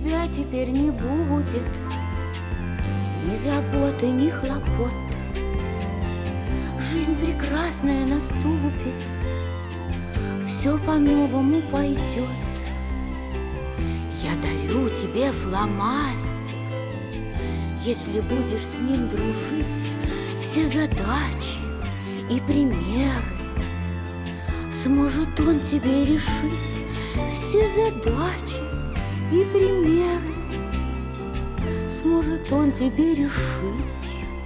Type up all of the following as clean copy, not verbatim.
тебя теперь не будет ни заботы, ни хлопот. Жизнь прекрасная наступит, все по-новому пойдет. Я дарю тебе фломастер, если будешь с ним дружить, все задачи и примеры сможет он тебе решить. Все задачи и примеры сможет он тебе решить.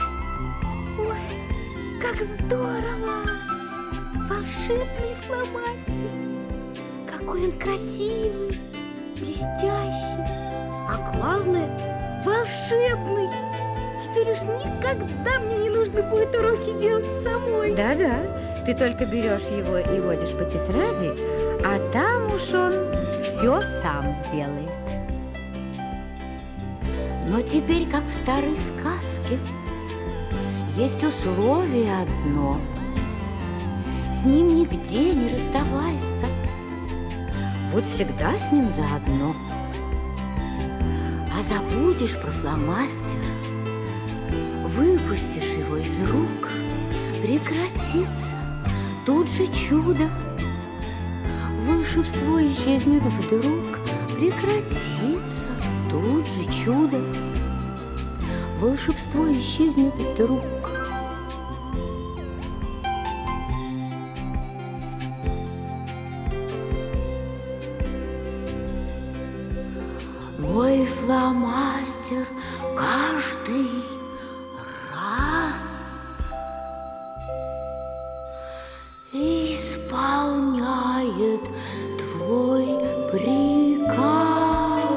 Ой, как здорово! Волшебный фломастер! Какой он красивый, блестящий, а главное, волшебный! Теперь уж никогда мне не нужно будет уроки делать самой. Да-да, ты только берешь его и водишь по тетради, а там уж он все сам сделает. Но теперь, как в старой сказке, есть условие одно: с ним нигде не расставайся, будь всегда с ним заодно. А забудешь про фломастер, выпустишь его из рук, прекратится тут же чудо. Волшебство исчезнет вдруг, прекратится тут же чудо. Волшебство исчезнет вдруг. Мой фломастер каждый раз исполняет твой приказ.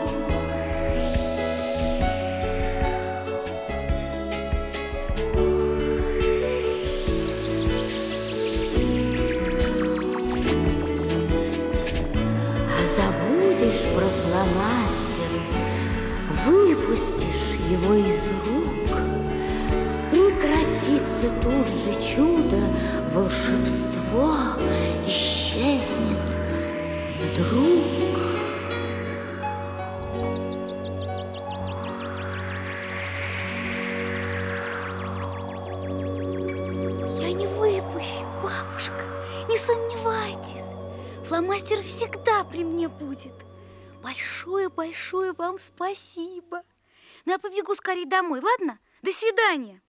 А забудешь про фломастер, выпустишь его из рук, прекратится тут же чудо, волшебство исчезнет вдруг. Я не выпущу, бабушка, не сомневайтесь. Фломастер всегда при мне будет. Большое-большое вам спасибо. Ну, я побегу скорее домой, ладно? До свидания.